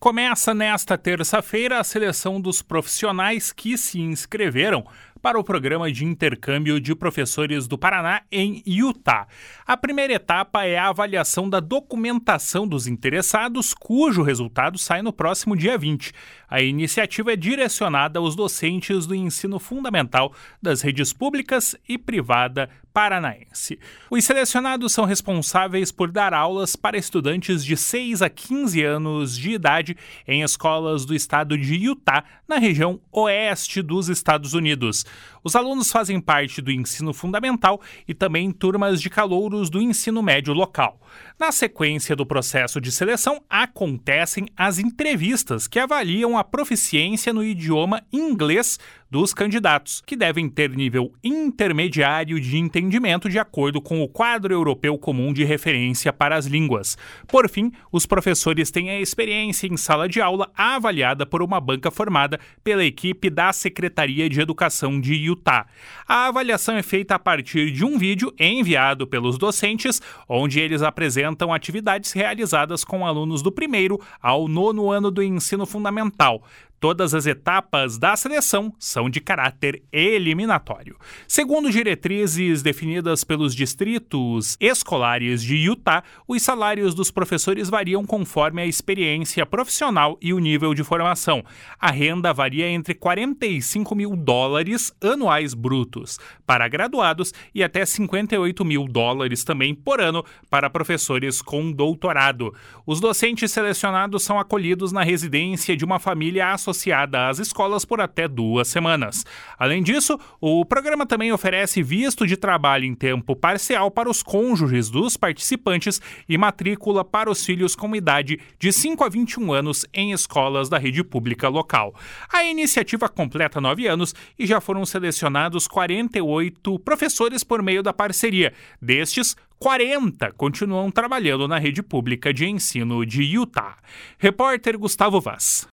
Começa nesta terça-feira a seleção dos profissionais que se inscreveram para o programa de intercâmbio de professores do Paraná em Utah. A primeira etapa é a avaliação da documentação dos interessados, cujo resultado sai no próximo dia 20. A iniciativa é direcionada aos docentes do ensino fundamental das redes públicas e privada paranaense. Os selecionados são responsáveis por dar aulas para estudantes de 6 a 15 anos de idade em escolas do estado de Utah, na região oeste dos Estados Unidos. Os alunos fazem parte do ensino fundamental e também turmas de calouros do ensino médio local. Na sequência do processo de seleção, acontecem as entrevistas que avaliam a proficiência no idioma inglês dos candidatos, que devem ter nível intermediário de entendimento de acordo com o quadro europeu comum de referência para as línguas. Por fim, os professores têm a experiência em sala de aula avaliada por uma banca formada pela equipe da Secretaria de Educação de Utah. A avaliação é feita a partir de um vídeo enviado pelos docentes, onde eles apresentam atividades realizadas com alunos do 1º ao 9º ano do ensino fundamental. Todas as etapas da seleção são de caráter eliminatório. Segundo diretrizes definidas pelos distritos escolares de Utah, os salários dos professores variam conforme a experiência profissional e o nível de formação. A renda varia entre $45 mil anuais brutos para graduados e até $58 mil também por ano para professores com doutorado. Os docentes selecionados são acolhidos na residência de uma família associada às escolas por até 2 semanas. Além disso, o programa também oferece visto de trabalho em tempo parcial para os cônjuges dos participantes e matrícula para os filhos com idade de 5 a 21 anos em escolas da rede pública local. A iniciativa completa 9 anos e já foram selecionados 48 professores por meio da parceria. Destes, 40 continuam trabalhando na rede pública de ensino de Utah. Repórter Gustavo Vaz.